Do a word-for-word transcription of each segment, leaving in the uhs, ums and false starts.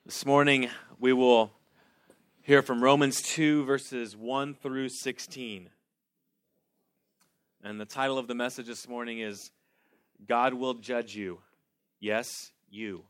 This morning, we will hear from Romans two, verses one through sixteen. And the title of the message this morning is, God Will Judge You. Yes, you.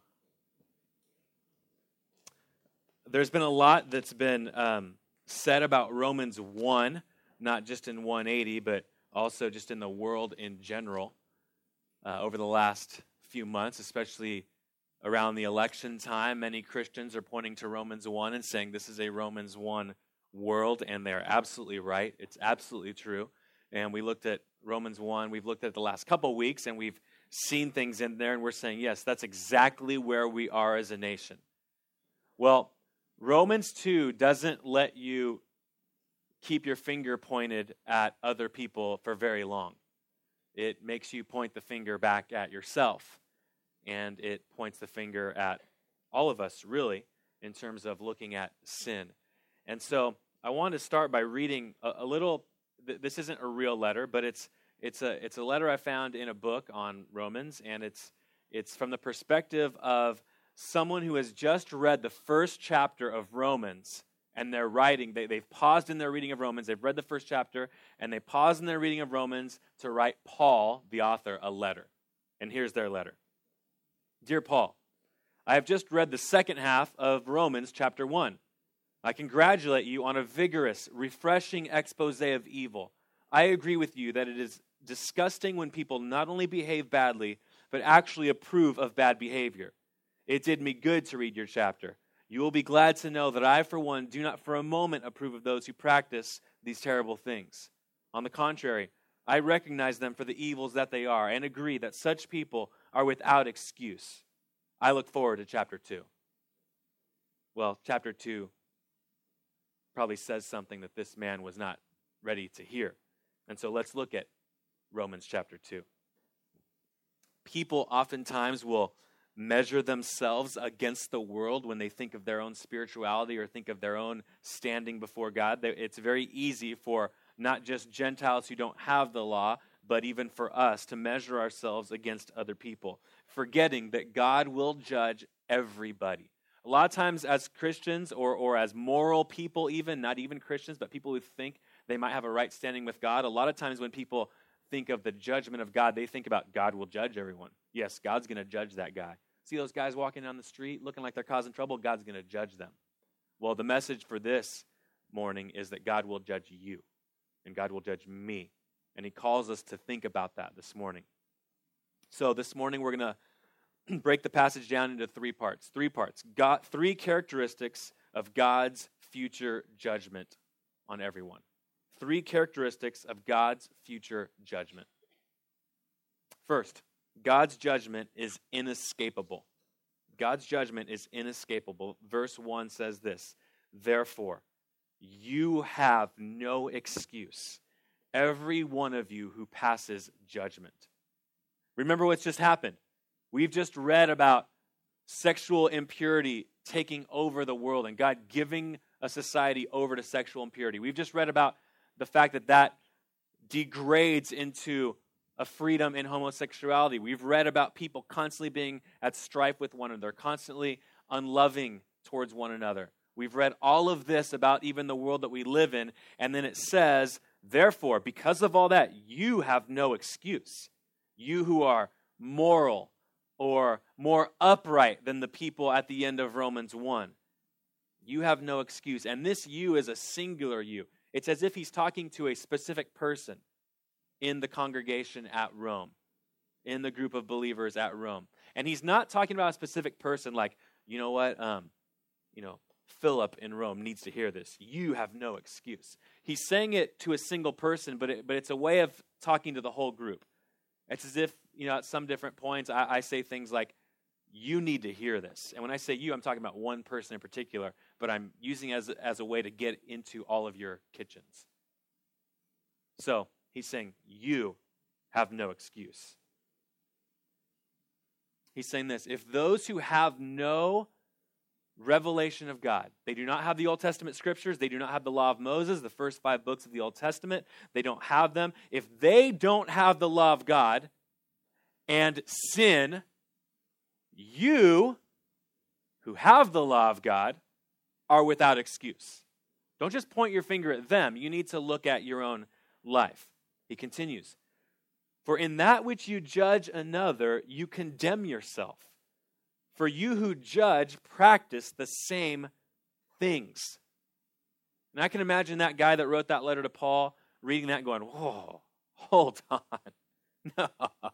There's been a lot that's been um, said about Romans one, not just in one eighty, but also just in the world in general uh, over the last few months, especially around the election time. Many Christians are pointing to Romans one and saying this is a Romans one world, and they're absolutely right. It's absolutely true. And we looked at Romans one, we've looked at it the last couple weeks, and we've seen things in there, and we're saying, yes, that's exactly where we are as a nation. Well, Romans two doesn't let you keep your finger pointed at other people for very long. It makes you point the finger back at yourself. And it points the finger at all of us, really, in terms of looking at sin. And so I want to start by reading a, a little. Th- this isn't a real letter, but it's it's a it's a letter I found in a book on Romans, and it's it's from the perspective of someone who has just read the first chapter of Romans, and they're writing. They they've paused in their reading of Romans. They've read the first chapter, and they pause in their reading of Romans to write Paul, the author, a letter. And here's their letter. Dear Paul, I have just read the second half of Romans chapter one. I congratulate you on a vigorous, refreshing expose of evil. I agree with you that it is disgusting when people not only behave badly, but actually approve of bad behavior. It did me good to read your chapter. You will be glad to know that I, for one, do not for a moment approve of those who practice these terrible things. On the contrary, I recognize them for the evils that they are and agree that such people are without excuse. I look forward to chapter two. Well, chapter two probably says something that this man was not ready to hear. And so let's look at Romans chapter two. People oftentimes will measure themselves against the world when they think of their own spirituality or think of their own standing before God. It's very easy for not just Gentiles who don't have the law, but even for us to measure ourselves against other people, forgetting that God will judge everybody. A lot of times as Christians or, or as moral people even, not even Christians, but people who think they might have a right standing with God, a lot of times when people think of the judgment of God, they think about God will judge everyone. Yes, God's going to judge that guy. See those guys walking down the street looking like they're causing trouble? God's going to judge them. Well, the message for this morning is that God will judge you, and God will judge me. And he calls us to think about that this morning. So this morning we're going to break the passage down into three parts. Three parts. God, three characteristics of God's future judgment on everyone. Three characteristics of God's future judgment. First, God's judgment is inescapable. God's judgment is inescapable. Verse one says this, therefore, you have no excuse, every one of you who passes judgment. Remember what's just happened. We've just read about sexual impurity taking over the world and God giving a society over to sexual impurity. We've just read about the fact that that degrades into a freedom in homosexuality. We've read about people constantly being at strife with one another, constantly unloving towards one another. We've read all of this about even the world that we live in, and then it says, therefore, because of all that, you have no excuse. You who are moral or more upright than the people at the end of Romans one. You have no excuse. And this you is a singular you. It's as if he's talking to a specific person in the congregation at Rome, in the group of believers at Rome. And he's not talking about a specific person like, you know what, um, you know, Philip in Rome needs to hear this. You have no excuse. He's saying it to a single person, but it, but it's a way of talking to the whole group. It's as if, you know, at some different points, I, I say things like, you need to hear this. And when I say you, I'm talking about one person in particular, but I'm using it as, as a way to get into all of your kitchens. So he's saying, you have no excuse. He's saying this, if those who have no revelation of God, they do not have the Old Testament scriptures, they do not have the law of Moses, the first five books of the Old Testament, they don't have them. If they don't have the law of God and sin, you who have the law of God are without excuse. Don't just point your finger at them. You need to look at your own life. He continues, for in that which you judge another, you condemn yourself. For you who judge practice the same things. And I can imagine that guy that wrote that letter to Paul reading that and going, whoa, hold on. No,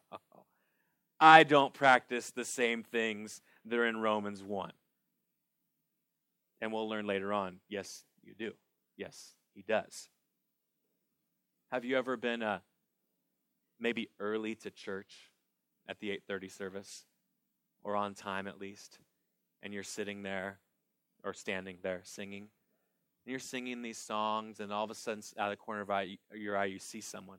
I don't practice the same things that are in Romans one. And we'll learn later on, yes, you do. Yes, he does. Have you ever been uh, maybe early to church at the eight thirty service, or on time at least, and you're sitting there or standing there singing, and you're singing these songs, and all of a sudden, out of the corner of your eye, you see someone.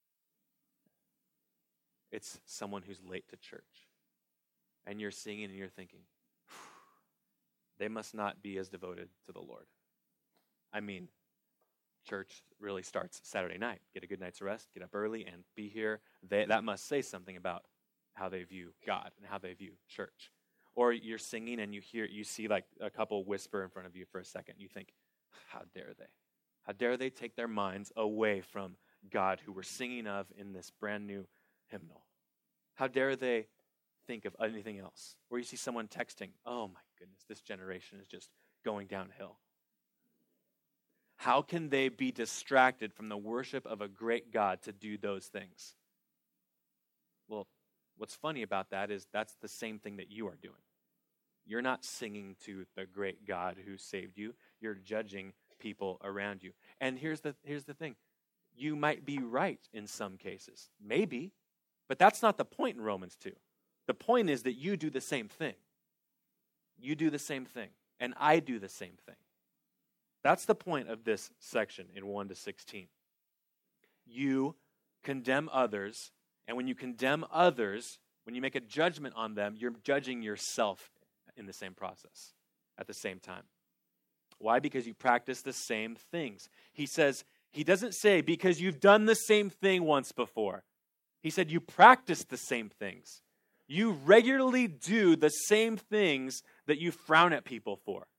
It's someone who's late to church, and you're singing, and you're thinking, they must not be as devoted to the Lord. I mean, church really starts Saturday night. Get a good night's rest, get up early, and be here. They, that must say something about how they view God and how they view church. Or you're singing and you hear, you see like a couple whisper in front of you for a second. You think, how dare they? How dare they take their minds away from God who we're singing of in this brand new hymnal? How dare they think of anything else? Or you see someone texting, oh my goodness, this generation is just going downhill. How can they be distracted from the worship of a great God to do those things? Well, what's funny about that is that's the same thing that you are doing. You're not singing to the great God who saved you. You're judging people around you. And here's the here's the thing. You might be right in some cases. Maybe. But that's not the point in Romans two. The point is that you do the same thing. You do the same thing. And I do the same thing. That's the point of this section in one to sixteen. You condemn others, and when you condemn others, when you make a judgment on them, you're judging yourself in the same process at the same time. Why? Because you practice the same things. He says, he doesn't say because you've done the same thing once before. He said you practice the same things. You regularly do the same things that you frown at people for.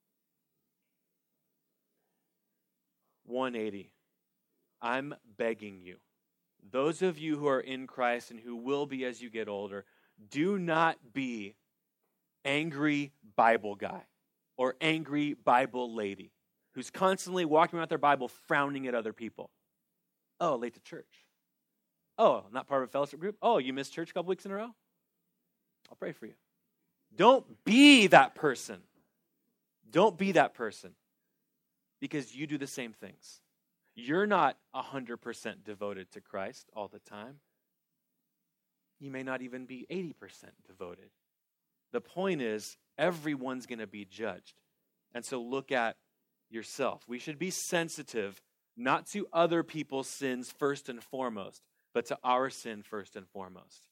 one eighty. I'm begging you, those of you who are in Christ and who will be as you get older, do not be angry Bible guy or angry Bible lady who's constantly walking around with their Bible frowning at other people. Oh, late to church. Oh, not part of a fellowship group. Oh, you missed church a couple weeks in a row? I'll pray for you. Don't be that person. Don't be that person. Because you do the same things. You're not one hundred percent devoted to Christ all the time. You may not even be eighty percent devoted. The point is, everyone's going to be judged. And so look at yourself. We should be sensitive, not to other people's sins first and foremost, but to our sin first and foremost.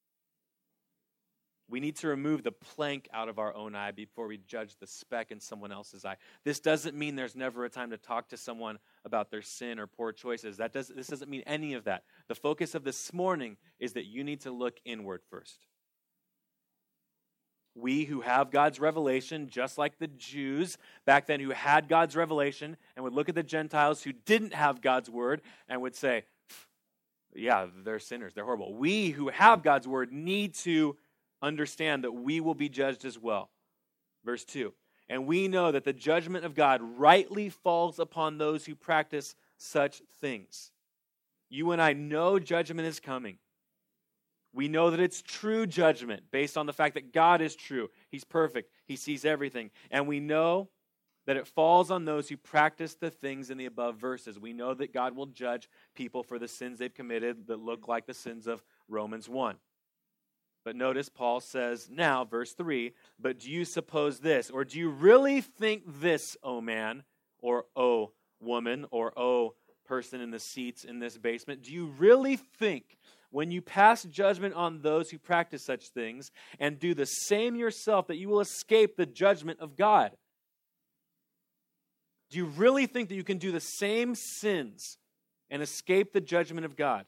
We need to remove the plank out of our own eye before we judge the speck in someone else's eye. This doesn't mean there's never a time to talk to someone about their sin or poor choices. That does, this doesn't mean any of that. The focus of this morning is that you need to look inward first. We who have God's revelation, just like the Jews back then who had God's revelation and would look at the Gentiles who didn't have God's word and would say, yeah, they're sinners, they're horrible. We who have God's word need to understand that we will be judged as well. Verse two, and we know that the judgment of God rightly falls upon those who practice such things. You and I know judgment is coming. We know that it's true judgment based on the fact that God is true. He's perfect. He sees everything. And we know that it falls on those who practice the things in the above verses. We know that God will judge people for the sins they've committed that look like the sins of Romans one. But notice Paul says now, verse three, but do you suppose this, or do you really think this, O man, or O woman, or O person in the seats in this basement? Do you really think when you pass judgment on those who practice such things and do the same yourself that you will escape the judgment of God? Do you really think that you can do the same sins and escape the judgment of God?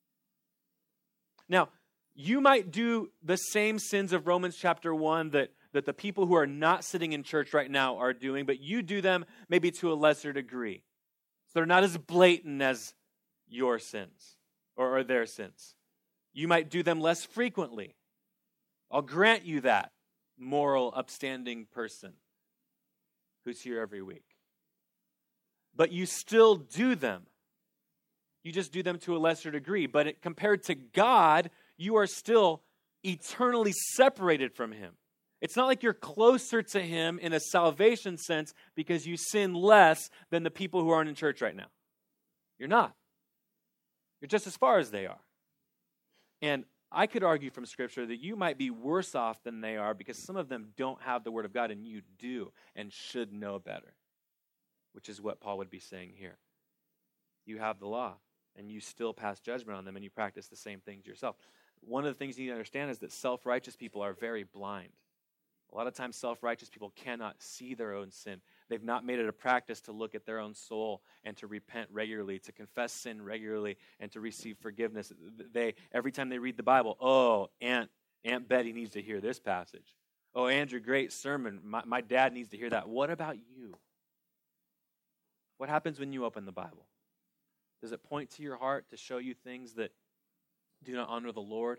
Now, you might do the same sins of Romans chapter one that, that the people who are not sitting in church right now are doing, but you do them maybe to a lesser degree. So they're not as blatant as your sins or, or their sins. You might do them less frequently. I'll grant you that, moral, upstanding person who's here every week. But you still do them. You just do them to a lesser degree. But it, compared to God, you are still eternally separated from him. It's not like you're closer to him in a salvation sense because you sin less than the people who aren't in church right now. You're not. You're just as far as they are. And I could argue from Scripture that you might be worse off than they are because some of them don't have the Word of God and you do and should know better, which is what Paul would be saying here. You have the law and you still pass judgment on them and you practice the same things yourself. One of the things you need to understand is that self-righteous people are very blind. A lot of times self-righteous people cannot see their own sin. They've not made it a practice to look at their own soul and to repent regularly, to confess sin regularly, and to receive forgiveness. They every time they read the Bible, oh, Aunt Aunt Betty needs to hear this passage. Oh, Andrew, great sermon. My, my dad needs to hear that. What about you? What happens when you open the Bible? Does it point to your heart to show you things that do not honor the Lord?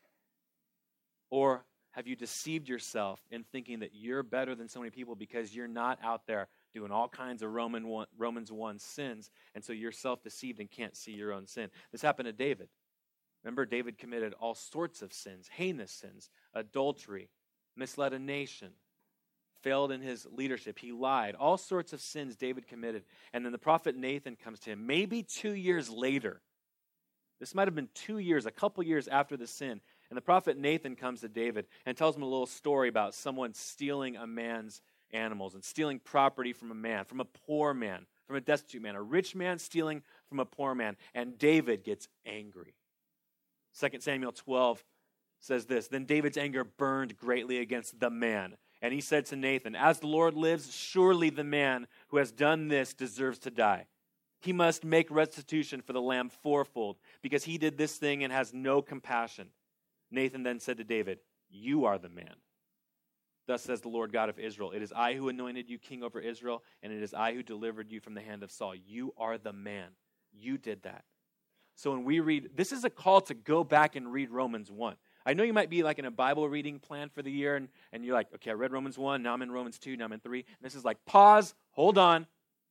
Or have you deceived yourself in thinking that you're better than so many people because you're not out there doing all kinds of Roman one, Romans one sins, and so you're self-deceived and can't see your own sin? This happened to David. Remember, David committed all sorts of sins, heinous sins, adultery, misled a nation, failed in his leadership. He lied. All sorts of sins David committed. And then the prophet Nathan comes to him, maybe two years later. This might have been two years, a couple years after the sin. And the prophet Nathan comes to David and tells him a little story about someone stealing a man's animals and stealing property from a man, from a poor man, from a destitute man, a rich man stealing from a poor man. And David gets angry. Second Samuel twelve says this, then David's anger burned greatly against the man. And he said to Nathan, as the Lord lives, surely the man who has done this deserves to die. He must make restitution for the lamb fourfold because he did this thing and has no compassion. Nathan then said to David, you are the man. Thus says the Lord God of Israel, it is I who anointed you king over Israel, and it is I who delivered you from the hand of Saul. You are the man. You did that. So when we read, this is a call to go back and read Romans one. I know you might be like in a Bible reading plan for the year, and, and you're like, okay, I read Romans one, now I'm in Romans two, now I'm in three. And this is like, pause, hold on.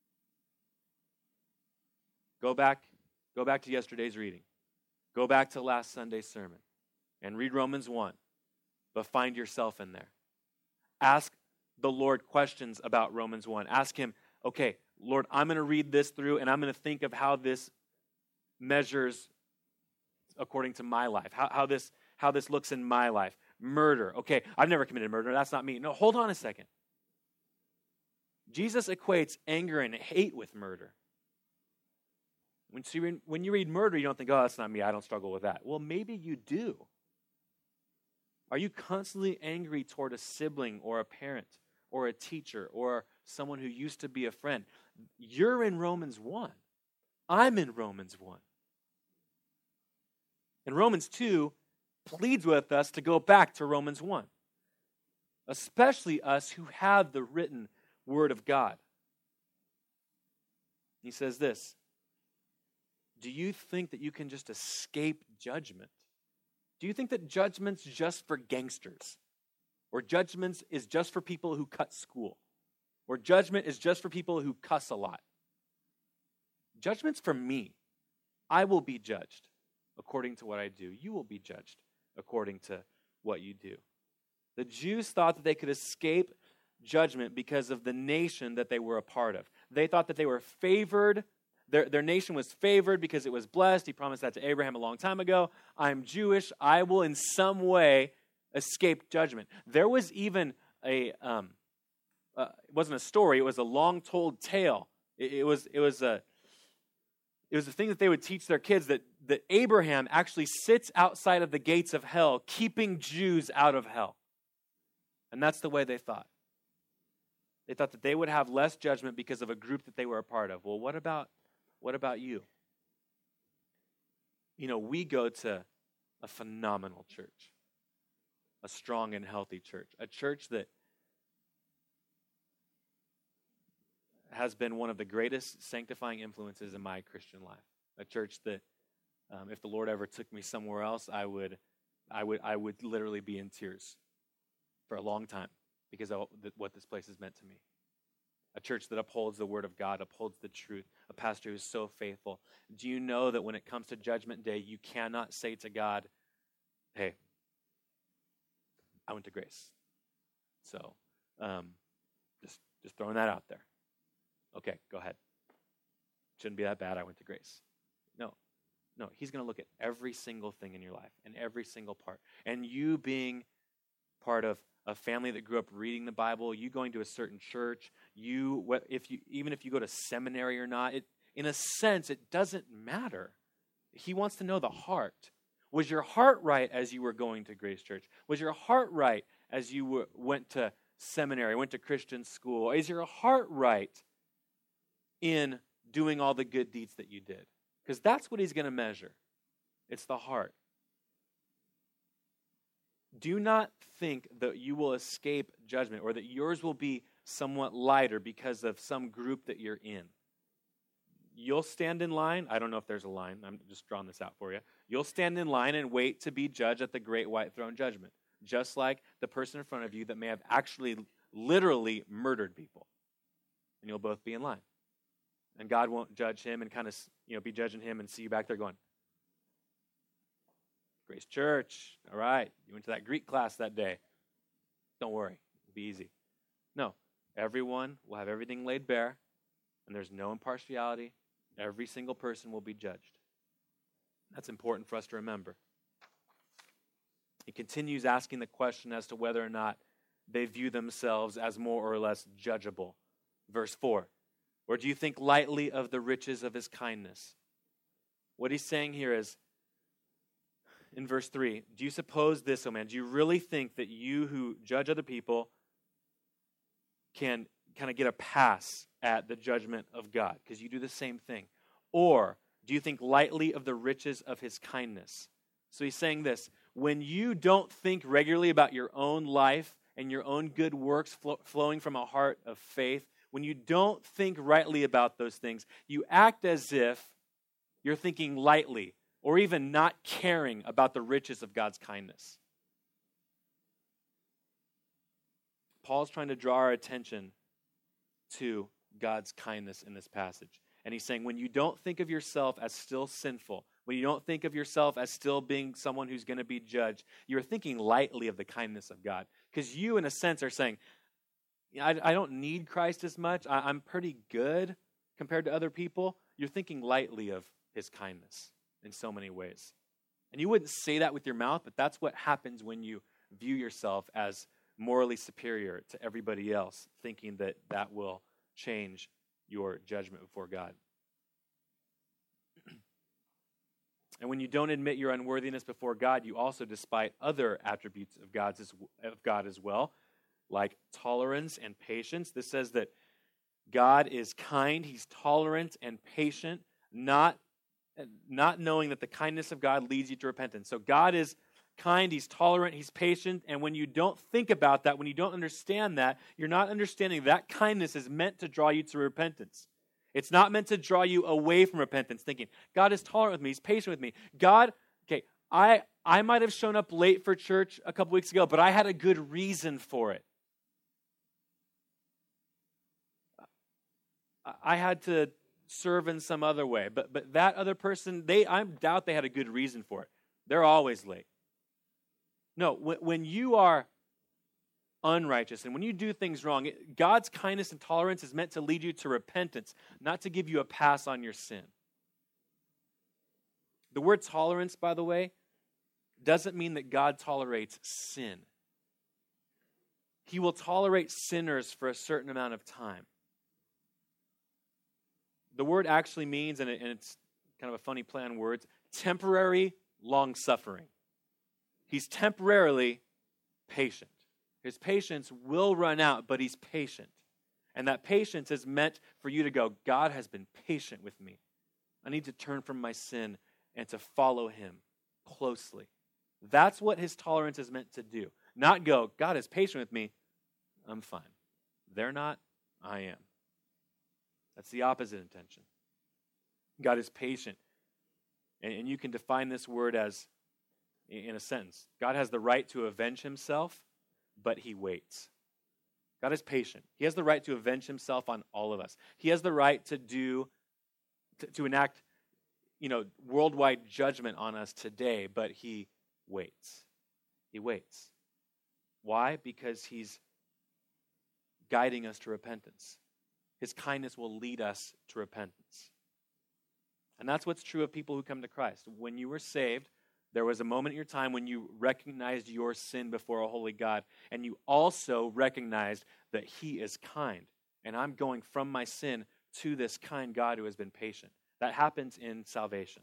Go back, go back to yesterday's reading. Go back to last Sunday's sermon and read Romans one, but find yourself in there. Ask the Lord questions about Romans one. Ask him, okay, Lord, I'm going to read this through, and I'm going to think of how this measures according to my life, how, how this how this looks in my life. Murder. Okay, I've never committed murder. That's not me. No, hold on a second. Jesus equates anger and hate with murder. When you, read, when you read murder, you don't think, oh, that's not me. I don't struggle with that. Well, maybe you do. Are you constantly angry toward a sibling or a parent or a teacher or someone who used to be a friend? You're in Romans one. I'm in Romans one. And Romans two pleads with us to go back to Romans one, especially us who have the written Word of God. He says this, do you think that you can just escape judgment? Do you think that judgment's just for gangsters? Or judgment is just for people who cut school? Or judgment is just for people who cuss a lot? Judgment's for me. I will be judged according to what I do. You will be judged according to what you do. The Jews thought that they could escape judgment because of the nation that they were a part of. They thought that they were favored. Their, their nation was favored because it was blessed. He promised that to Abraham a long time ago. I'm Jewish. I will in some way escape judgment. There was even a, um, uh, it wasn't a story, it was a long-told tale. It, it was it was a It was the thing that they would teach their kids, that, that Abraham actually sits outside of the gates of hell, keeping Jews out of hell. And that's the way they thought. They thought that they would have less judgment because of a group that they were a part of. Well, what about, what about you? You know, we go to a phenomenal church. a strong and healthy church, a church that has been one of the greatest sanctifying influences in my Christian life. A church that, um, if the Lord ever took me somewhere else, I would, I would, I would literally be in tears for a long time because of what this place has meant to me. A church that upholds the word of God, upholds the truth. A pastor who is so faithful. Do you know that when it comes to Judgment Day, you cannot say to God, "Hey, I went to Grace." So, um, just just throwing that out there. Okay, go ahead. Shouldn't be that bad. I went to Grace. No, no. He's going to look at every single thing in your life and every single part. And you being part of a family that grew up reading the Bible, you going to a certain church, you if you even if you go to seminary or not, it in a sense it doesn't matter. He wants to know the heart. Was your heart right as you were going to Grace Church? Was your heart right as you were, went to seminary, went to Christian school? Is your heart right in doing all the good deeds that you did? Because that's what he's going to measure. It's the heart. Do not think that you will escape judgment or that yours will be somewhat lighter because of some group that you're in. You'll stand in line. I don't know if there's a line. I'm just drawing this out for you. You'll stand in line and wait to be judged at the great white throne judgment, just like the person in front of you that may have actually literally murdered people. And you'll both be in line. And God won't judge him and kind of, you know, be judging him and see you back there going, "Grace Church, all right, you went to that Greek class that day. Don't worry, it'll be easy." No, everyone will have everything laid bare, and there's no impartiality. Every single person will be judged. That's important for us to remember. He continues asking the question as to whether or not they view themselves as more or less judgeable. Verse four, "Or do you think lightly of the riches of his kindness?" What he's saying here is, in verse three, do you suppose this, oh man, do you really think that you who judge other people can kind of get a pass at the judgment of God? Because you do the same thing. Or do you think lightly of the riches of his kindness? So he's saying this, when you don't think regularly about your own life and your own good works flo- flowing from a heart of faith, when you don't think rightly about those things, you act as if you're thinking lightly or even not caring about the riches of God's kindness. Paul's trying to draw our attention to God's kindness in this passage. And he's saying, when you don't think of yourself as still sinful, when you don't think of yourself as still being someone who's going to be judged, you're thinking lightly of the kindness of God. Because you, in a sense, are saying, I, I don't need Christ as much. I, I'm pretty good compared to other people. You're thinking lightly of his kindness in so many ways. And you wouldn't say that with your mouth, but that's what happens when you view yourself as morally superior to everybody else, thinking that that will change your judgment before God. And when you don't admit your unworthiness before God, you also despite other attributes of God's as, of God as well, like tolerance and patience. This says that God is kind, he's tolerant and patient, not, not knowing that the kindness of God leads you to repentance. So God is kind, he's tolerant, he's patient, and when you don't think about that, when you don't understand that, you're not understanding that kindness is meant to draw you to repentance. It's not meant to draw you away from repentance, thinking, God is tolerant with me, he's patient with me. God, okay, I, I might have shown up late for church a couple weeks ago, but I had a good reason for it. I had to serve in some other way, but but that other person, they I doubt they had a good reason for it. They're always late. No, when, when you are unrighteous and when you do things wrong, it, God's kindness and tolerance is meant to lead you to repentance, not to give you a pass on your sin. The word tolerance, by the way, doesn't mean that God tolerates sin. He will tolerate sinners for a certain amount of time. The word actually means, and, it, and it's kind of a funny play on words, temporary long-suffering. He's temporarily patient. His patience will run out, but he's patient. And that patience is meant for you to go, God has been patient with me. I need to turn from my sin and to follow him closely. That's what his tolerance is meant to do. Not go, God is patient with me, I'm fine. They're not, I am. That's the opposite intention. God is patient. And, and you can define this word as, in a sentence, God has the right to avenge himself, but he waits. God is patient. He has the right to avenge himself on all of us. He has the right to do, to, to enact, you know, worldwide judgment on us today, but he waits. He waits. Why? Because he's guiding us to repentance. His kindness will lead us to repentance. And that's what's true of people who come to Christ. When you were saved, there was a moment in your time when you recognized your sin before a holy God, and you also recognized that he is kind, and I'm going from my sin to this kind God who has been patient. That happens in salvation.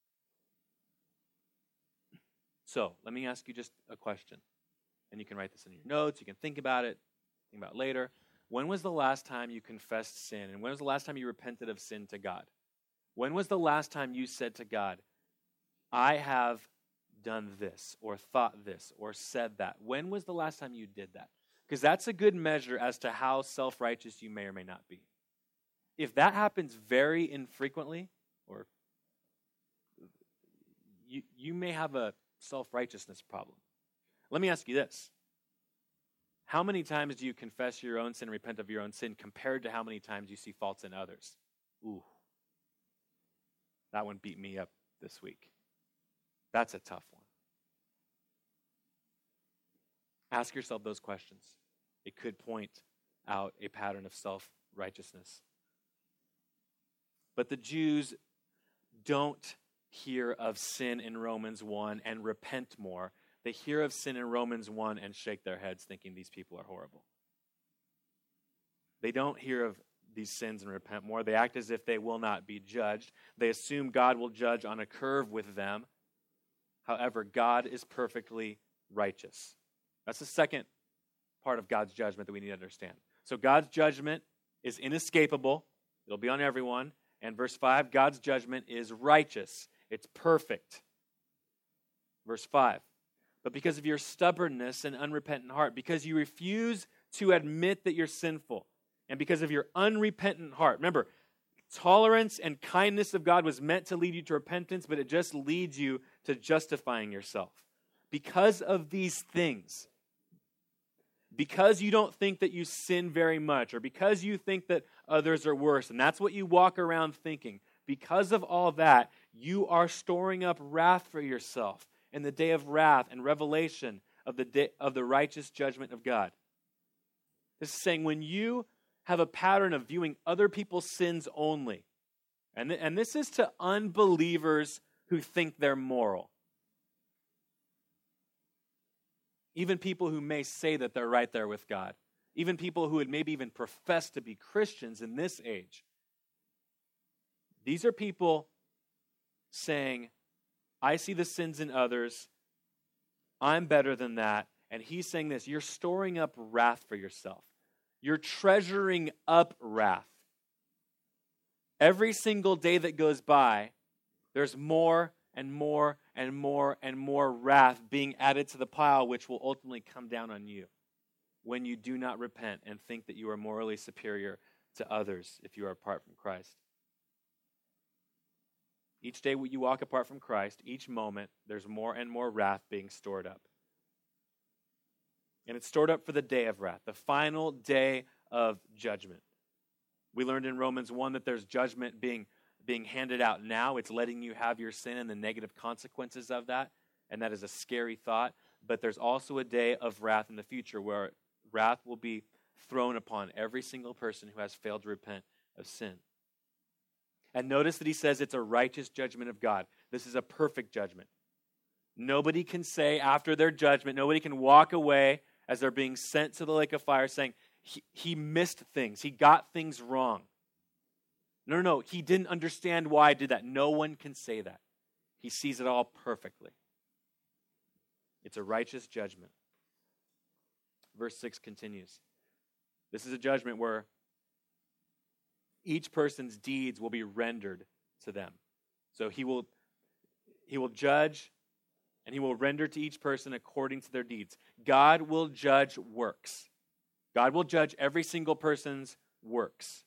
So, let me ask you just a question, and you can write this in your notes, you can think about it, think about it later. When was the last time you confessed sin, and when was the last time you repented of sin to God? When was the last time you said to God, I have done this, or thought this, or said that? When was the last time you did that? Because that's a good measure as to how self-righteous you may or may not be. If that happens very infrequently, or you, you may have a self-righteousness problem. Let me ask you this. How many times do you confess your own sin and repent of your own sin compared to how many times you see faults in others? Ooh. That one beat me up this week. That's a tough one. Ask yourself those questions. It could point out a pattern of self-righteousness. But the Jews don't hear of sin in Romans one and repent more. They hear of sin in Romans one and shake their heads thinking these people are horrible. They don't hear of these sins and repent more. They act as if they will not be judged. They assume God will judge on a curve with them. However, God is perfectly righteous. That's the second part of God's judgment that we need to understand. So God's judgment is inescapable. It'll be on everyone. And verse five, God's judgment is righteous. It's perfect. Verse five, but because of your stubbornness and unrepentant heart, because you refuse to admit that you're sinful, and because of your unrepentant heart. Remember, tolerance and kindness of God was meant to lead you to repentance, but it just leads you to justifying yourself. Because of these things, because you don't think that you sin very much, or because you think that others are worse, and that's what you walk around thinking, because of all that, you are storing up wrath for yourself in the day of wrath and revelation of the day, of the righteous judgment of God. This is saying when you have a pattern of viewing other people's sins only, and, th- and this is to unbelievers who think they're moral. Even people who may say that they're right there with God. Even people who would maybe even profess to be Christians in this age. These are people saying, I see the sins in others, I'm better than that, and he's saying this, you're storing up wrath for yourself. You're treasuring up wrath. Every single day that goes by, there's more and more and more and more wrath being added to the pile, which will ultimately come down on you when you do not repent and think that you are morally superior to others if you are apart from Christ. Each day you walk apart from Christ, each moment, there's more and more wrath being stored up. And it's stored up for the day of wrath, the final day of judgment. We learned in Romans one that there's judgment being, being handed out now. It's letting you have your sin and the negative consequences of that. And that is a scary thought. But there's also a day of wrath in the future where wrath will be thrown upon every single person who has failed to repent of sin. And notice that he says it's a righteous judgment of God. This is a perfect judgment. Nobody can say after their judgment, nobody can walk away as they're being sent to the lake of fire saying, he, he missed things, he got things wrong. No, no, no, he didn't understand why I did that. No one can say that. He sees it all perfectly. It's a righteous judgment. Verse six continues. This is a judgment where each person's deeds will be rendered to them. So he will, he will judge and he will render to each person according to their deeds. God will judge works. God will judge every single person's works.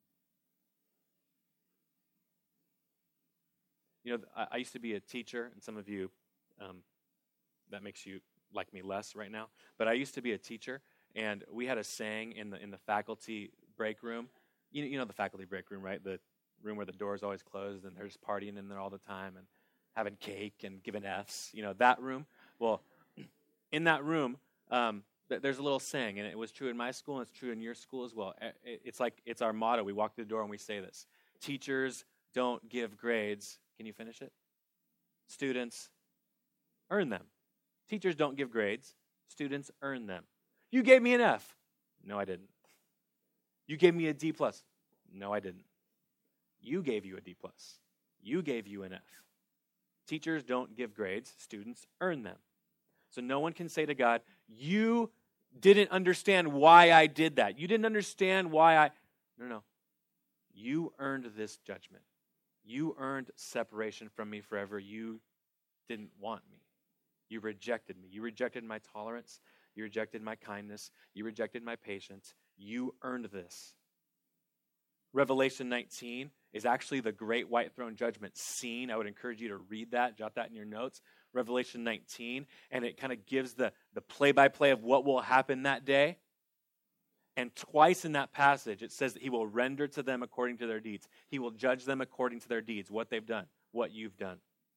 You know, I, I used to be a teacher, and some of you, um, that makes you like me less right now. But I used to be a teacher, and we had a saying in the in the faculty break room. You, you know the faculty break room, right? The room where the door is always closed, and they're just partying in there all the time and having cake and giving Fs. You know, that room. Well, in that room, um, th- there's a little saying, and it was true in my school, and it's true in your school as well. It's like it's our motto. We walk through the door and we say this: teachers don't give grades. Can you finish it? Students earn them. Teachers don't give grades. Students earn them. You gave me an F. No, I didn't. You gave me a D plus. No, I didn't. You gave you a D plus. You gave you an F. Teachers don't give grades. Students earn them. So no one can say to God, you didn't understand why I did that. You didn't understand why I... No, no. You earned this judgment. You earned separation from me forever. You didn't want me. You rejected me. You rejected my tolerance. You rejected my kindness. You rejected my patience. You earned this. Revelation nineteen is actually the great white throne judgment scene. I would encourage you to read that, jot that in your notes. Revelation nineteen, and it kind of gives the, the play-by-play of what will happen that day. And twice in that passage, it says that he will render to them according to their deeds. He will judge them according to their deeds, what they've done, what you've done.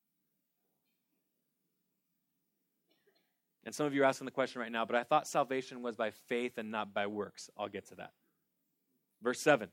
And some of you are asking the question right now, but I thought salvation was by faith and not by works. I'll get to that. Verse seven.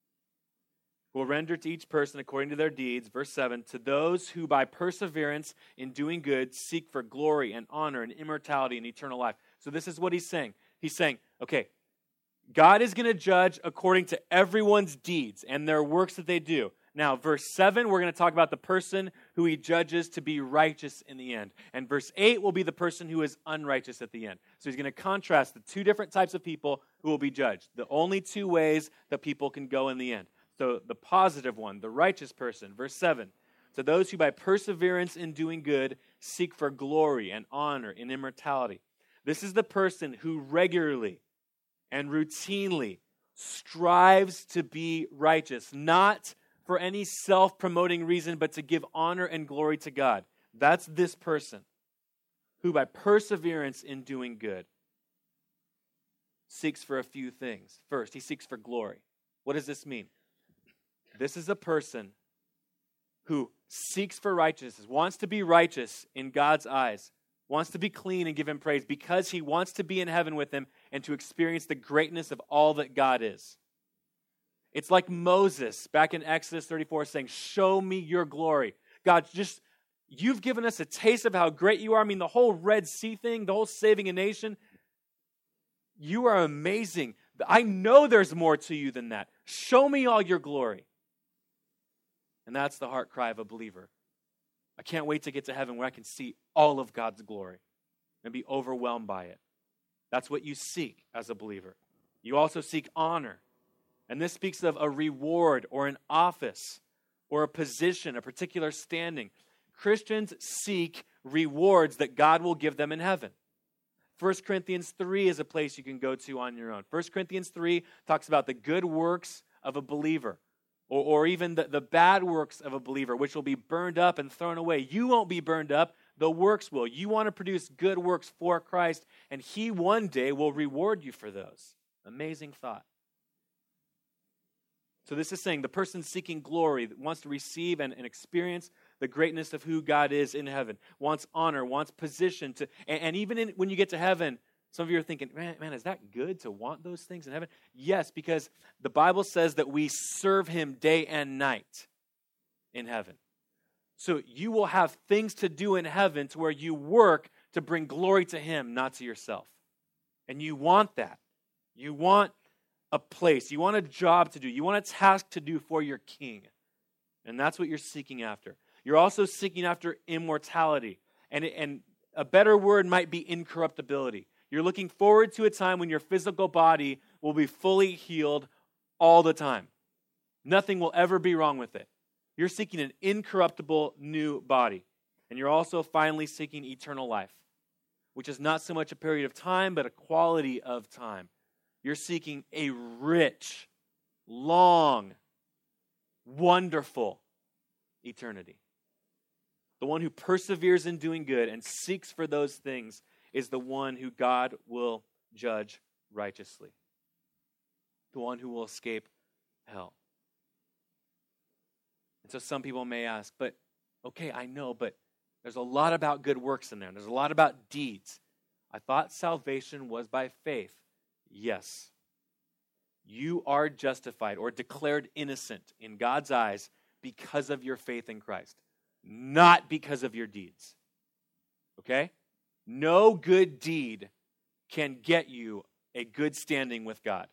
Will render to each person according to their deeds. Verse seven. To those who by perseverance in doing good seek for glory and honor and immortality and eternal life. So this is what he's saying. He's saying, okay, God is going to judge according to everyone's deeds and their works that they do. Now, verse seven, we're going to talk about the person who he judges to be righteous in the end. And verse eight will be the person who is unrighteous at the end. So he's going to contrast the two different types of people who will be judged. The only two ways that people can go in the end. So the positive one, the righteous person, verse seven. To those who by perseverance in doing good seek for glory and honor and immortality. This is the person who regularly and routinely strives to be righteous, not for any self-promoting reason, but to give honor and glory to God. That's this person who by perseverance in doing good seeks for a few things. First, he seeks for glory. What does this mean? This is a person who seeks for righteousness, wants to be righteous in God's eyes, wants to be clean and give him praise because he wants to be in heaven with him and to experience the greatness of all that God is. It's like Moses back in Exodus thirty-four saying, show me your glory. God, just, you've given us a taste of how great you are. I mean, the whole Red Sea thing, the whole saving a nation, you are amazing. I know there's more to you than that. Show me all your glory. And that's the heart cry of a believer. I can't wait to get to heaven where I can see all of God's glory and be overwhelmed by it. That's what you seek as a believer. You also seek honor. And this speaks of a reward or an office or a position, a particular standing. Christians seek rewards that God will give them in heaven. First Corinthians three is a place you can go to on your own. First Corinthians three talks about the good works of a believer, or, or even the, the bad works of a believer, which will be burned up and thrown away. You won't be burned up. The works will. You want to produce good works for Christ, and he one day will reward you for those. Amazing thought. So this is saying the person seeking glory, wants to receive and, and experience the greatness of who God is in heaven, wants honor, wants position. to, And, and even in, when you get to heaven, some of you are thinking, man, man, is that good to want those things in heaven? Yes, because the Bible says that we serve him day and night in heaven. So you will have things to do in heaven to where you work to bring glory to him, not to yourself. And you want that. You want a place. You want a job to do. You want a task to do for your king. And that's what you're seeking after. You're also seeking after immortality. And, and a better word might be incorruptibility. You're looking forward to a time when your physical body will be fully healed all the time. Nothing will ever be wrong with it. You're seeking an incorruptible new body. And you're also finally seeking eternal life, which is not so much a period of time, but a quality of time. You're seeking a rich, long, wonderful eternity. The one who perseveres in doing good and seeks for those things is the one who God will judge righteously. The one who will escape hell. And so some people may ask, but okay, I know, but there's a lot about good works in there. There's a lot about deeds. I thought salvation was by faith. Yes. You are justified or declared innocent in God's eyes because of your faith in Christ, not because of your deeds. Okay? No good deed can get you a good standing with God.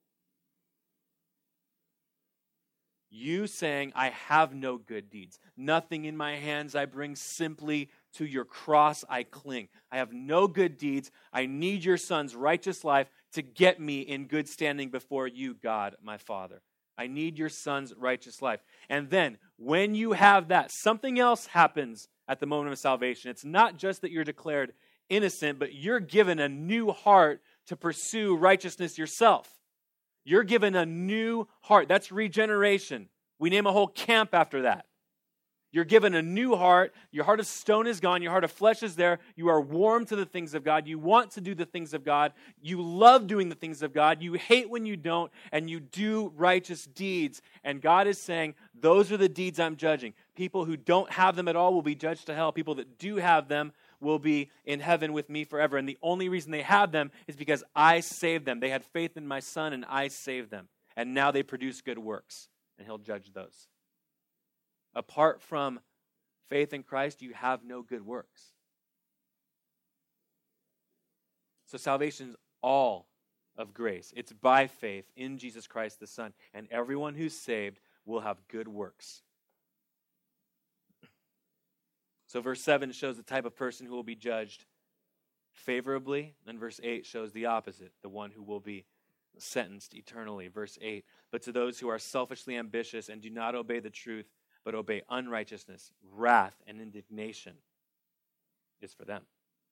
You saying, I have no good deeds. Nothing in my hands I bring, simply to your cross I cling. I have no good deeds. I need your Son's righteous life to get me in good standing before you, God, my Father. I need your Son's righteous life. And then, when you have that, something else happens at the moment of salvation. It's not just that you're declared innocent, but you're given a new heart to pursue righteousness yourself. You're given a new heart. That's regeneration. We name a whole camp after that. You're given a new heart. Your heart of stone is gone. Your heart of flesh is there. You are warm to the things of God. You want to do the things of God. You love doing the things of God. You hate when you don't, and you do righteous deeds. And God is saying, those are the deeds I'm judging. People who don't have them at all will be judged to hell. People that do have them will be in heaven with me forever. And the only reason they have them is because I saved them. They had faith in my Son, and I saved them. And now they produce good works, and he'll judge those. Apart from faith in Christ, you have no good works. So salvation is all of grace. It's by faith in Jesus Christ the Son. And everyone who's saved will have good works. So verse seven shows the type of person who will be judged favorably. And verse eight shows the opposite, the one who will be sentenced eternally. Verse eight, but to those who are selfishly ambitious and do not obey the truth, but obey unrighteousness, wrath, and indignation is for them.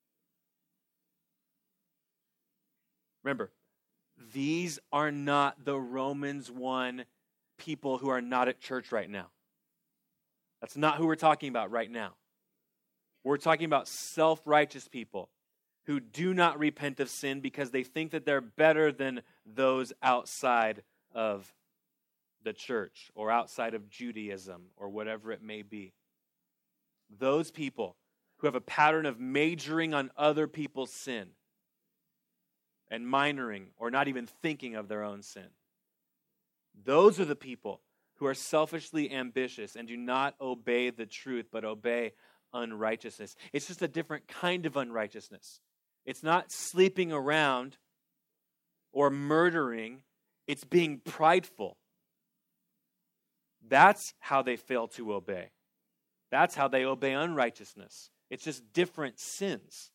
Remember, these are not the Romans one people who are not at church right now. That's not who we're talking about right now. We're talking about self-righteous people who do not repent of sin because they think that they're better than those outside of the church or outside of Judaism or whatever it may be. Those people who have a pattern of majoring on other people's sin and minoring or not even thinking of their own sin. Those are the people who are selfishly ambitious and do not obey the truth but obey unrighteousness. It's just a different kind of unrighteousness. It's not sleeping around or murdering. It's being prideful. That's how they fail to obey. That's how they obey unrighteousness. It's just different sins.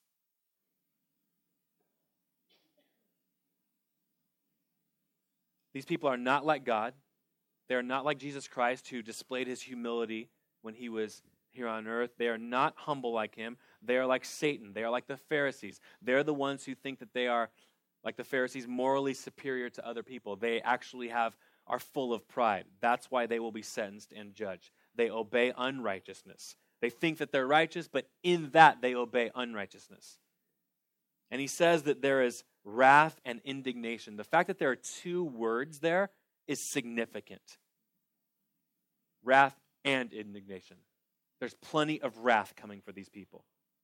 These people are not like God. They are not like Jesus Christ, who displayed his humility when he was here on earth. They are not humble like him. They are like Satan. They are like the Pharisees. They're the ones who think that they are, like the Pharisees, morally superior to other people. They actually have are full of pride. That's why they will be sentenced and judged. They obey unrighteousness. They think that they're righteous, but in that they obey unrighteousness. And he says that there is wrath and indignation. The fact that there are two words there is significant. Wrath and indignation. There's plenty of wrath coming for these people.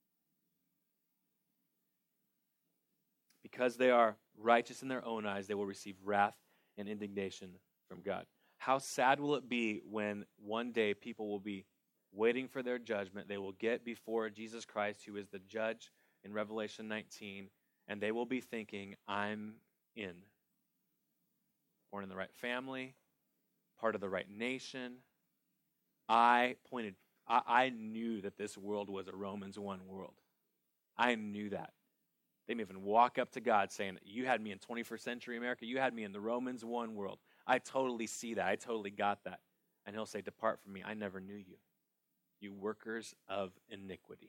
Because they are righteous in their own eyes, they will receive wrath and indignation from God. How sad will it be when one day people will be waiting for their judgment. They will get before Jesus Christ, who is the judge in Revelation nineteen, and they will be thinking, I'm in. Born in the right family, part of the right nation. I pointed, I, I knew that this world was a Romans one world. I knew that. They may even walk up to God saying, you had me in twenty-first century America. You had me in the Romans one world. I totally see that. I totally got that. And he'll say, depart from me. I never knew you. you workers of iniquity.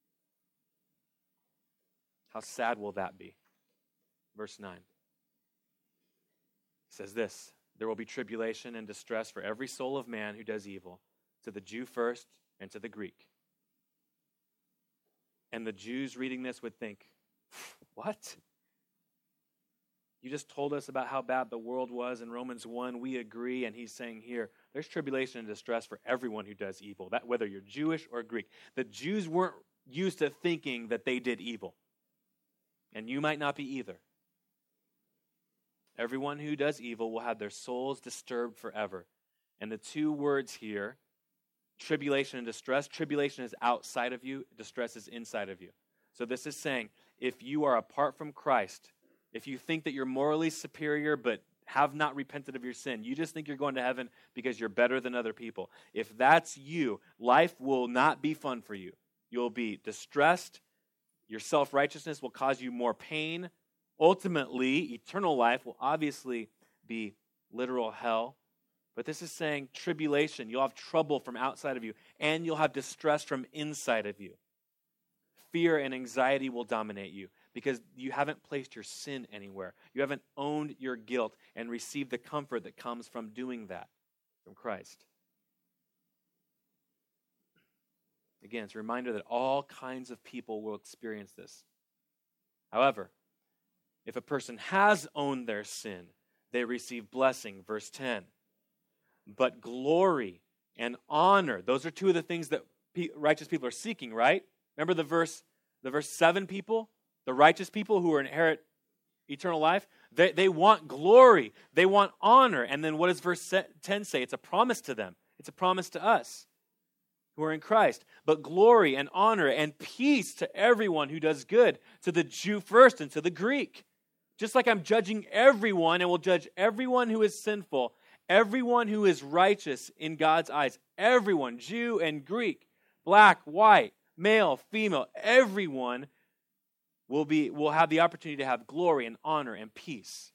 How sad will that be? Verse nine says this, there will be tribulation and distress for every soul of man who does evil, to the Jew first and to the Greek. And the Jews reading this would think, what? You just told us about how bad the world was in Romans one. We agree, and he's saying here, there's tribulation and distress for everyone who does evil, that whether you're Jewish or Greek. The Jews weren't used to thinking that they did evil. And you might not be either. Everyone who does evil will have their souls disturbed forever. And the two words here, tribulation and distress, tribulation is outside of you, distress is inside of you. So this is saying, if you are apart from Christ, if you think that you're morally superior but have not repented of your sin, you just think you're going to heaven because you're better than other people. If that's you, life will not be fun for you. You'll be distressed. Your self-righteousness will cause you more pain. Ultimately, eternal life will obviously be literal hell. But this is saying tribulation. You'll have trouble from outside of you, and you'll have distress from inside of you. Fear and anxiety will dominate you because you haven't placed your sin anywhere. You haven't owned your guilt and received the comfort that comes from doing that, from Christ. Again, it's a reminder that all kinds of people will experience this. However, if a person has owned their sin, they receive blessing, verse ten. But glory and honor, those are two of the things that righteous people are seeking, right? Remember the verse, the verse seven people? The righteous people who are inherit eternal life? They, they want glory. They want honor. And then what does verse ten say? It's a promise to them. It's a promise to us who are in Christ. But glory and honor and peace to everyone who does good, to the Jew first and to the Greek. Just like I'm judging everyone and will judge everyone who is sinful, everyone who is righteous in God's eyes, everyone, Jew and Greek, black, white, male, female, everyone will be will have the opportunity to have glory and honor and peace.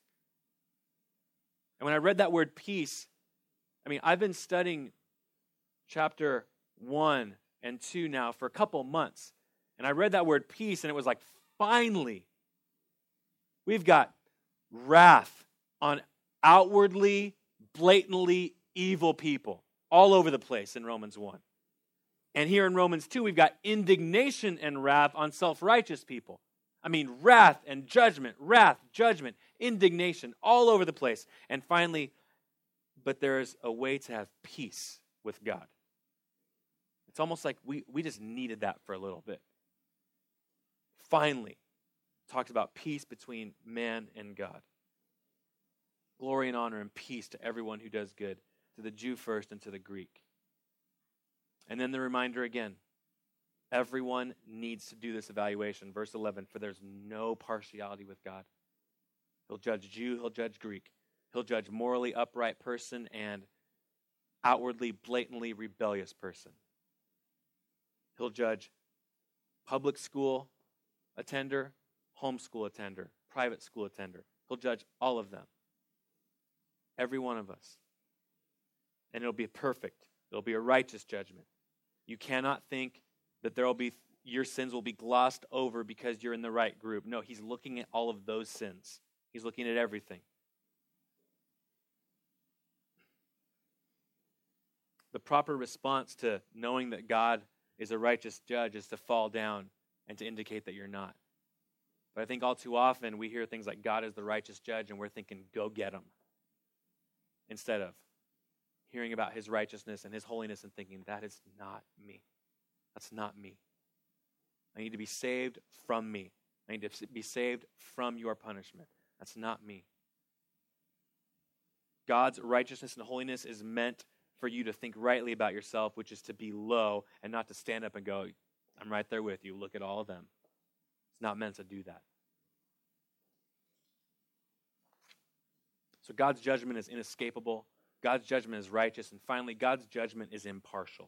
And when I read that word peace, I mean, I've been studying chapter one and two now for a couple months. And I read that word peace, and it was like, finally, we've got wrath on outwardly, blatantly evil people all over the place in Romans one. And here in Romans two, we've got indignation and wrath on self-righteous people. I mean, wrath and judgment, wrath, judgment, indignation, all over the place. And finally, but there's a way to have peace with God. It's almost like we, we just needed that for a little bit. Finally, talks about peace between man and God. Glory and honor and peace to everyone who does good, to the Jew first and to the Greek. And then the reminder again, everyone needs to do this evaluation. Verse eleven, for there's no partiality with God. He'll judge Jew, he'll judge Greek. He'll judge morally upright person and outwardly, blatantly rebellious person. He'll judge public school attender, homeschool attender, private school attender. He'll judge all of them. Every one of us. And it'll be perfect. It'll be a righteous judgment. You cannot think that there will be your sins will be glossed over because you're in the right group. No, he's looking at all of those sins. He's looking at everything. The proper response to knowing that God is a righteous judge is to fall down and to indicate that you're not. But I think all too often we hear things like God is the righteous judge and we're thinking, go get him. Instead of hearing about his righteousness and his holiness and thinking, that is not me. That's not me. I need to be saved from me. I need to be saved from your punishment. That's not me. God's righteousness and holiness is meant for you to think rightly about yourself, which is to be low and not to stand up and go, I'm right there with you. Look at all of them. It's not meant to do that. So God's judgment is inescapable. God's judgment is righteous. And finally, God's judgment is impartial.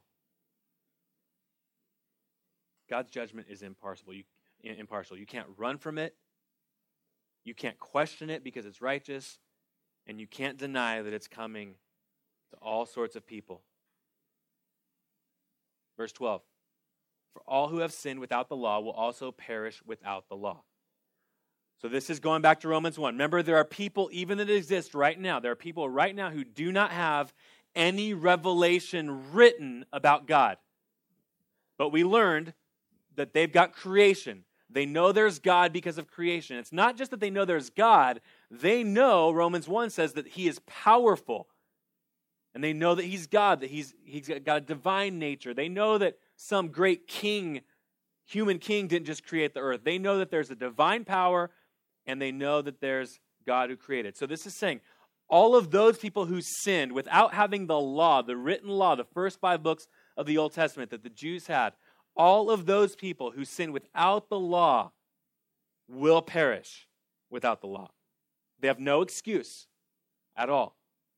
God's judgment is impartial. You, impartial. You can't run from it. You can't question it because it's righteous. And you can't deny that it's coming to all sorts of people. Verse twelve. For all who have sinned without the law will also perish without the law. So this is going back to Romans one. Remember, there are people even that exist right now. There are people right now who do not have any revelation written about God. But we learned that they've got creation. They know there's God because of creation. It's not just that they know there's God. They know, Romans one says, that he is powerful. And they know that he's God, that he's, he's got a divine nature. They know that some great king, human king, didn't just create the earth. They know that there's a divine power, and they know that there's God who created. So this is saying, all of those people who sinned without having the law, the written law, the first five books of the Old Testament that the Jews had, all of those people who sin without the law will perish without the law. They have no excuse at all.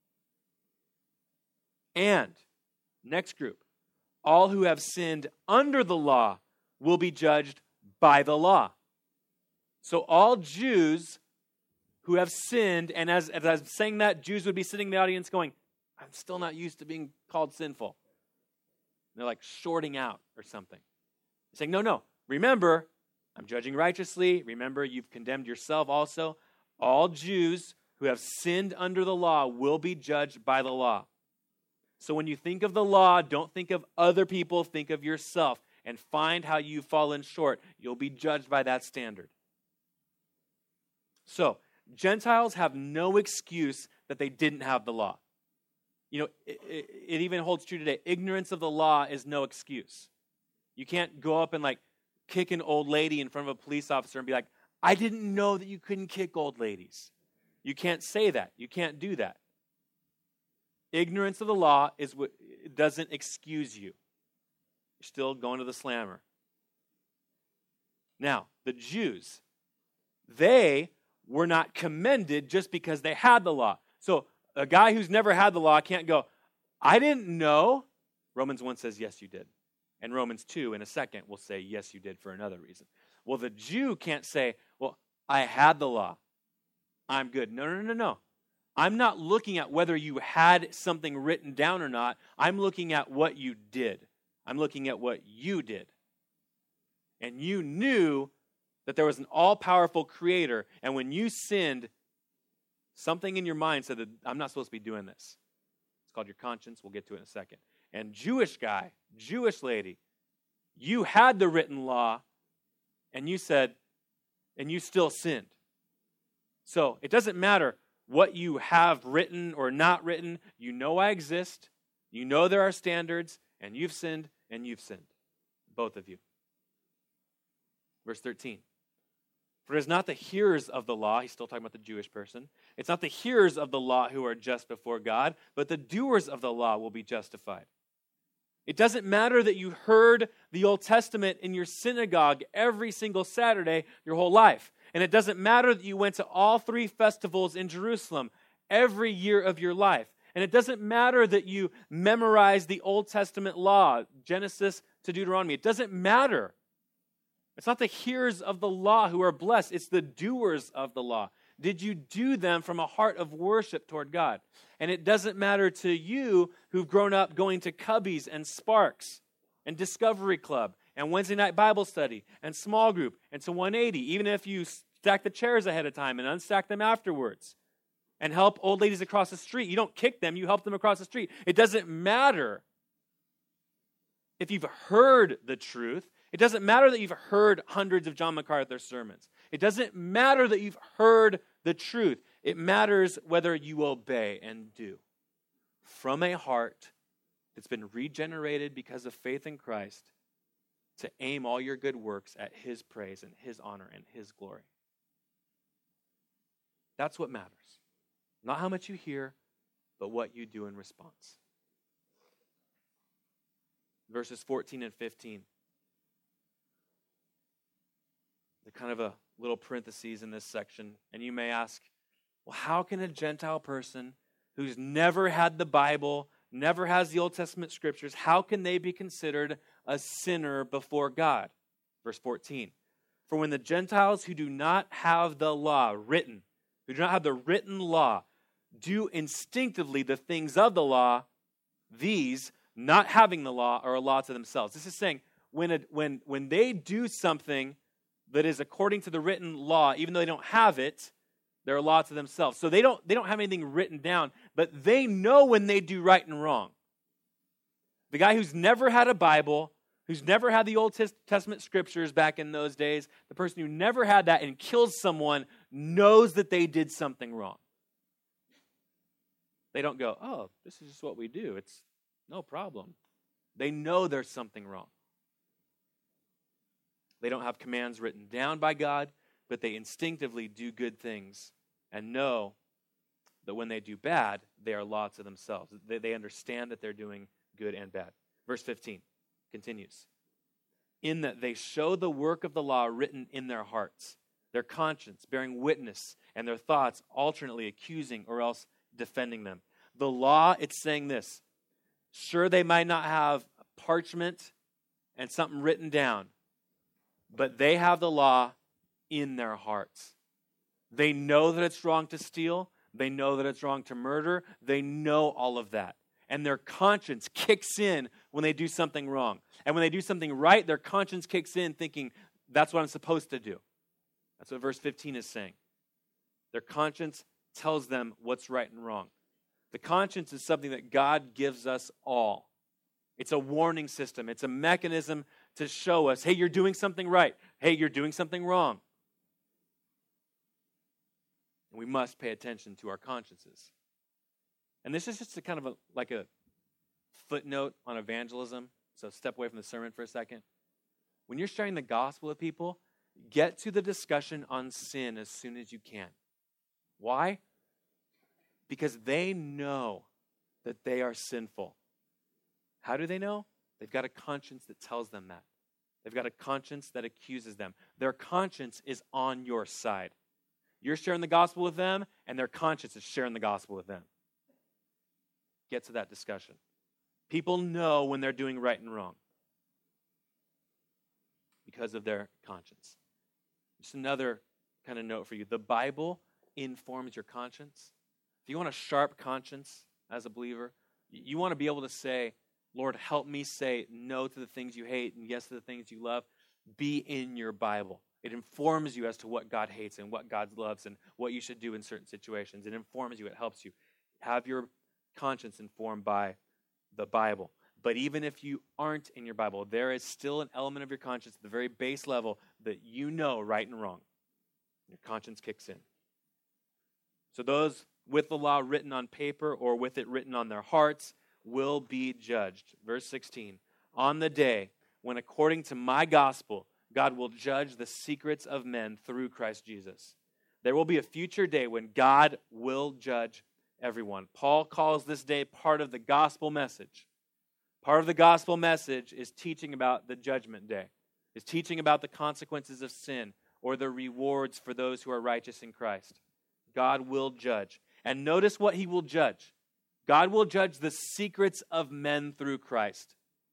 And, next group, all who have sinned under the law will be judged by the law. So all Jews who have sinned, and as, as I'm saying that, Jews would be sitting in the audience going, I'm still not used to being called sinful. They're like shorting out or something. Saying, no, no, remember, I'm judging righteously. Remember, you've condemned yourself also. All Jews who have sinned under the law will be judged by the law. So when you think of the law, don't think of other people, think of yourself and find how you've fallen short. You'll be judged by that standard. So, Gentiles have no excuse that they didn't have the law. You know, it, it, it even holds true today. Ignorance of the law is no excuse. You can't go up and like kick an old lady in front of a police officer and be like, I didn't know that you couldn't kick old ladies. You can't say that. You can't do that. Ignorance of the law is what it doesn't excuse you. You're still going to the slammer. Now, the Jews, they were not commended just because they had the law. So a guy who's never had the law can't go, I didn't know. Romans one says, yes, you did. And Romans two, in a second, will say, yes, you did for another reason. Well, the Jew can't say, well, I had the law. I'm good. No, no, no, no. I'm not looking at whether you had something written down or not. I'm looking at what you did. I'm looking at what you did. And you knew that there was an all-powerful creator, and when you sinned, something in your mind said that I'm not supposed to be doing this. It's called your conscience. We'll get to it in a second. And Jewish guy, Jewish lady, you had the written law, and you said, and you still sinned. So it doesn't matter what you have written or not written. You know I exist. You know there are standards, and you've sinned, and you've sinned. Both of you. Verse thirteen. For it is not the hearers of the law, he's still talking about the Jewish person. It's not the hearers of the law who are just before God, but the doers of the law will be justified. It doesn't matter that you heard the Old Testament in your synagogue every single Saturday your whole life. And it doesn't matter that you went to all three festivals in Jerusalem every year of your life. And it doesn't matter that you memorized the Old Testament law, Genesis to Deuteronomy. It doesn't matter. It's not the hearers of the law who are blessed. It's the doers of the law. Did you do them from a heart of worship toward God? And it doesn't matter to you who've grown up going to Cubbies and Sparks and Discovery Club and Wednesday night Bible study and small group and to one eighty, even if you stack the chairs ahead of time and unstack them afterwards and help old ladies across the street. You don't kick them, you help them across the street. It doesn't matter if you've heard the truth. It doesn't matter that you've heard hundreds of John MacArthur sermons. It doesn't matter that you've heard the truth. It matters whether you obey and do from a heart that's been regenerated because of faith in Christ to aim all your good works at his praise and his honor and his glory. That's what matters. Not how much you hear, but what you do in response. Verses fourteen and fifteen. They're kind of a little parentheses in this section. And you may ask, well, how can a Gentile person who's never had the Bible, never has the Old Testament scriptures, how can they be considered a sinner before God? Verse fourteen. For when the Gentiles who do not have the law written, who do not have the written law, do instinctively the things of the law, these not having the law are a law to themselves. This is saying when, a, when, when they do something that is according to the written law, even though they don't have it, they're a law to themselves. So they don't, they don't have anything written down, but they know when they do right and wrong. The guy who's never had a Bible, who's never had the Old Testament scriptures back in those days, the person who never had that and kills someone knows that they did something wrong. They don't go, oh, this is just what we do. It's no problem. They know there's something wrong. They don't have commands written down by God, but they instinctively do good things and know that when they do bad, they are law to themselves. They, they understand that they're doing good and bad. Verse fifteen continues. In that they show the work of the law written in their hearts, their conscience bearing witness, and their thoughts alternately accusing or else defending them. The law, it's saying this. Sure, they might not have parchment and something written down, but they have the law in their hearts. They know that it's wrong to steal. They know that it's wrong to murder. They know all of that. And their conscience kicks in when they do something wrong. And when they do something right, their conscience kicks in thinking, that's what I'm supposed to do. That's what verse fifteen is saying. Their conscience tells them what's right and wrong. The conscience is something that God gives us all. It's a warning system. It's a mechanism to show us, hey, you're doing something right. Hey, you're doing something wrong. And we must pay attention to our consciences. And this is just a kind of a, like a footnote on evangelism. So step away from the sermon for a second. When you're sharing the gospel with people, get to the discussion on sin as soon as you can. Why? Because they know that they are sinful. How do they know? They've got a conscience that tells them that. They've got a conscience that accuses them. Their conscience is on your side. You're sharing the gospel with them, and their conscience is sharing the gospel with them. Get to that discussion. People know when they're doing right and wrong because of their conscience. Just another kind of note for you. The Bible informs your conscience. If you want a sharp conscience as a believer, you want to be able to say, Lord, help me say no to the things you hate and yes to the things you love. Be in your Bible. It informs you as to what God hates and what God loves and what you should do in certain situations. It informs you. It helps you. Have your conscience informed by the Bible. But even if you aren't in your Bible, there is still an element of your conscience at the very base level that you know right and wrong. Your conscience kicks in. So those with the law written on paper or with it written on their hearts will be judged. Verse sixteen, on the day when according to my gospel, God will judge the secrets of men through Christ Jesus. There will be a future day when God will judge everyone. Paul calls this day part of the gospel message. Part of the gospel message is teaching about the judgment day, is teaching about the consequences of sin or the rewards for those who are righteous in Christ. God will judge. And notice what he will judge. God will judge the secrets of men through Christ.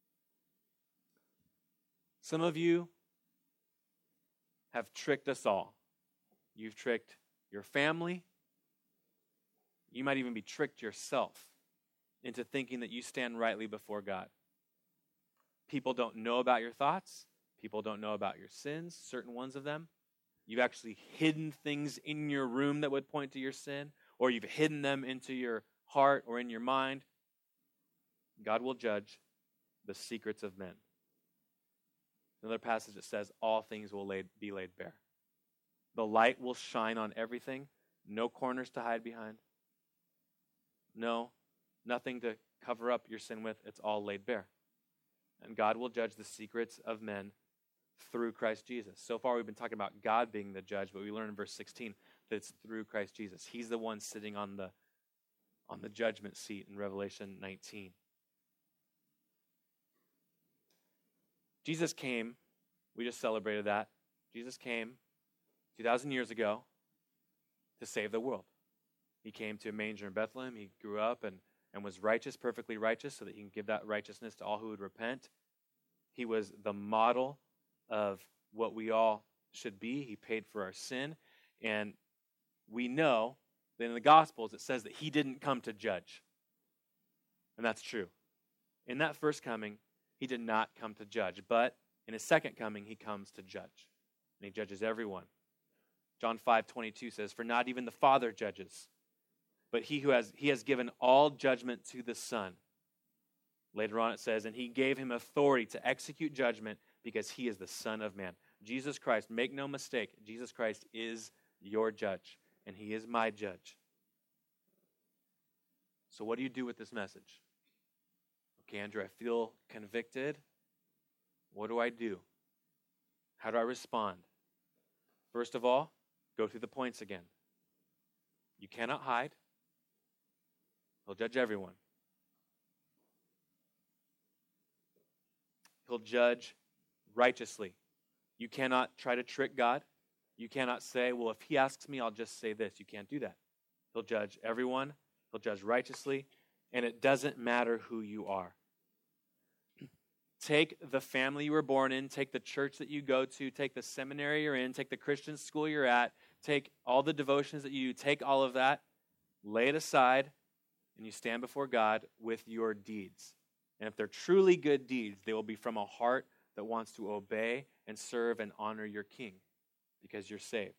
Some of you have tricked us all. You've tricked your family. You might even be tricked yourself into thinking that you stand rightly before God. People don't know about your thoughts. People don't know about your sins, certain ones of them. You've actually hidden things in your room that would point to your sin, or you've hidden them into your heart or in your mind. God will judge the secrets of men. Another passage that says all things will laid, be laid bare. The light will shine on everything. No corners to hide behind. No, nothing to cover up your sin with. It's all laid bare. And God will judge the secrets of men through Christ Jesus. So far we've been talking about God being the judge, but we learn in verse sixteen that it's through Christ Jesus. He's the one sitting on the, on the judgment seat in Revelation nineteen. Jesus came, we just celebrated that. Jesus came two thousand years ago to save the world. He came to a manger in Bethlehem. He grew up and, and was righteous, perfectly righteous, so that he can give that righteousness to all who would repent. He was the model of what we all should be. He paid for our sin. And we know that in the Gospels it says that he didn't come to judge. And that's true. In that first coming, he did not come to judge, but in his second coming, he comes to judge. And he judges everyone. John five twenty-two says, "For not even the Father judges, but he who has he has given all judgment to the Son." Later on it says, "And he gave him authority to execute judgment because he is the Son of Man." Jesus Christ, make no mistake, Jesus Christ is your judge, and he is my judge. So what do you do with this message? Okay, Andrew, I feel convicted. What do I do? How do I respond? First of all, go through the points again. You cannot hide. He'll judge everyone. He'll judge righteously. You cannot try to trick God. You cannot say, well, if he asks me, I'll just say this. You can't do that. He'll judge everyone. He'll judge righteously. And it doesn't matter who you are. Take the family you were born in, take the church that you go to, take the seminary you're in, take the Christian school you're at, take all the devotions that you do, take all of that, lay it aside, and you stand before God with your deeds. And if they're truly good deeds, they will be from a heart that wants to obey and serve and honor your King because you're saved.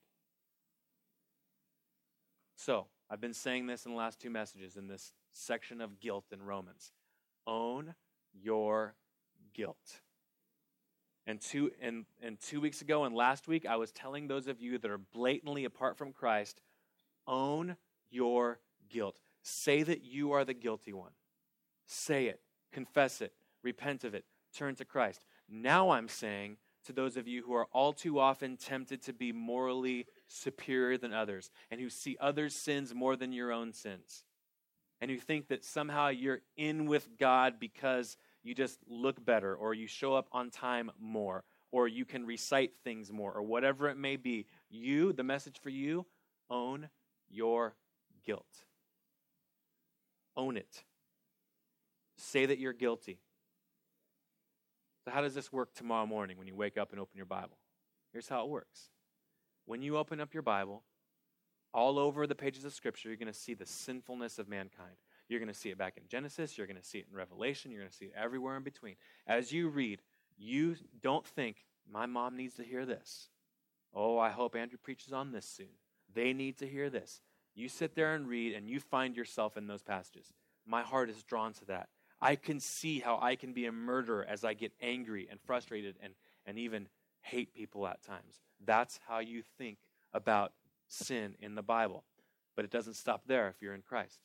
So, I've been saying this in the last two messages in this section of guilt in Romans. Own your guilt. And two, and, and two weeks ago and last week, I was telling those of you that are blatantly apart from Christ, own your guilt. Say that you are the guilty one. Say it. Confess it. Repent of it. Turn to Christ. Now I'm saying to those of you who are all too often tempted to be morally superior than others and who see others' sins more than your own sins and who think that somehow you're in with God because you just look better or you show up on time more or you can recite things more or whatever it may be. You, the message for you, own your guilt. Own it. Say that you're guilty. So how does this work tomorrow morning when you wake up and open your Bible? Here's how it works. When you open up your Bible, all over the pages of Scripture, you're going to see the sinfulness of mankind. You're going to see it back in Genesis. You're going to see it in Revelation. You're going to see it everywhere in between. As you read, you don't think, my mom needs to hear this. Oh, I hope Andrew preaches on this soon. They need to hear this. You sit there and read, and you find yourself in those passages. My heart is drawn to that. I can see how I can be a murderer as I get angry and frustrated and, and even hate people at times. That's how you think about sin in the Bible. But it doesn't stop there if you're in Christ.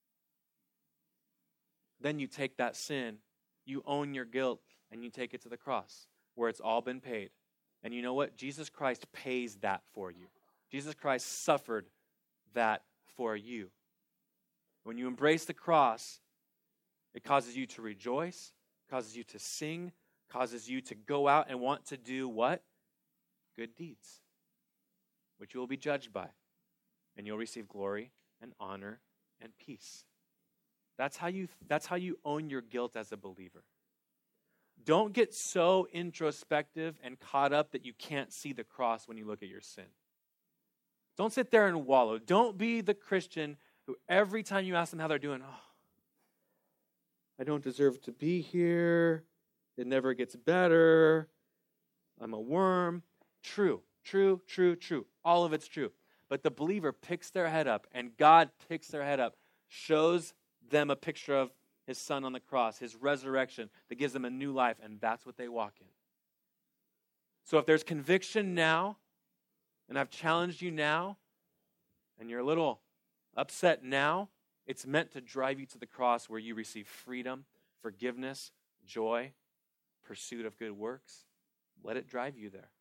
Then you take that sin, you own your guilt, and you take it to the cross where it's all been paid. And you know what? Jesus Christ pays that for you. Jesus Christ suffered that for you. When you embrace the cross, it causes you to rejoice, causes you to sing, causes you to go out and want to do what? Good deeds, which you will be judged by. And you'll receive glory and honor and peace. That's how you, that's how you own your guilt as a believer. Don't get so introspective and caught up that you can't see the cross when you look at your sin. Don't sit there and wallow. Don't be the Christian who every time you ask them how they're doing, oh, I don't deserve to be here. It never gets better. I'm a worm. True, true, true, true. All of it's true. But the believer picks their head up, and God picks their head up, shows them a picture of his son on the cross, his resurrection that gives them a new life, and that's what they walk in. So if there's conviction now, and I've challenged you now, and you're a little upset now, it's meant to drive you to the cross where you receive freedom, forgiveness, joy, pursuit of good works. Let it drive you there.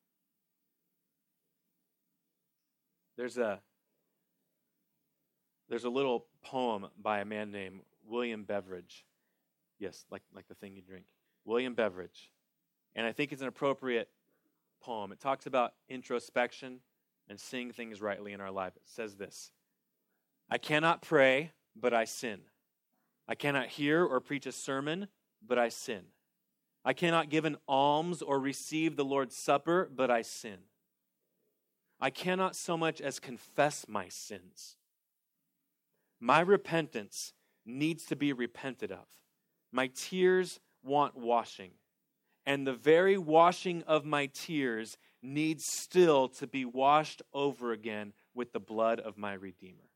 There's a there's a little poem by a man named William Beveridge. Yes, like, like the thing you drink. William Beveridge. And I think it's an appropriate poem. It talks about introspection and seeing things rightly in our life. It says this: I cannot pray, but I sin. I cannot hear or preach a sermon, but I sin. I cannot give an alms or receive the Lord's Supper, but I sin. I cannot so much as confess my sins. My repentance needs to be repented of. My tears want washing, and the very washing of my tears needs still to be washed over again with the blood of my Redeemer.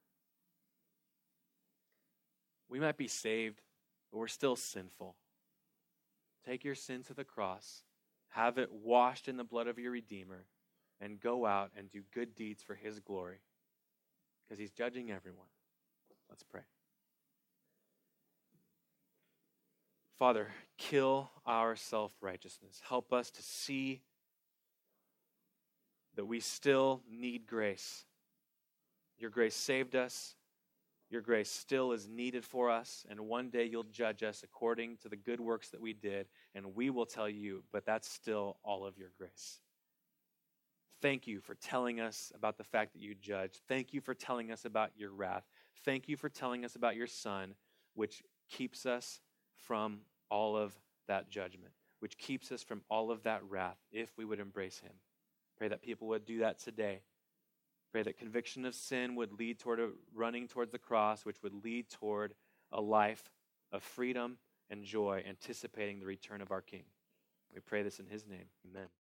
We might be saved, but we're still sinful. Take your sin to the cross, have it washed in the blood of your Redeemer, and go out and do good deeds for his glory, because he's judging everyone. Let's pray. Father, kill our self-righteousness. Help us to see that we still need grace. Your grace saved us. Your grace still is needed for us, and one day you'll judge us according to the good works that we did, and we will tell you, but that's still all of your grace. Thank you for telling us about the fact that you judge. Thank you for telling us about your wrath. Thank you for telling us about your Son, which keeps us from all of that judgment, which keeps us from all of that wrath if we would embrace him. Pray that people would do that today. Pray that conviction of sin would lead toward a running towards the cross, which would lead toward a life of freedom and joy, anticipating the return of our King. We pray this in his name. Amen.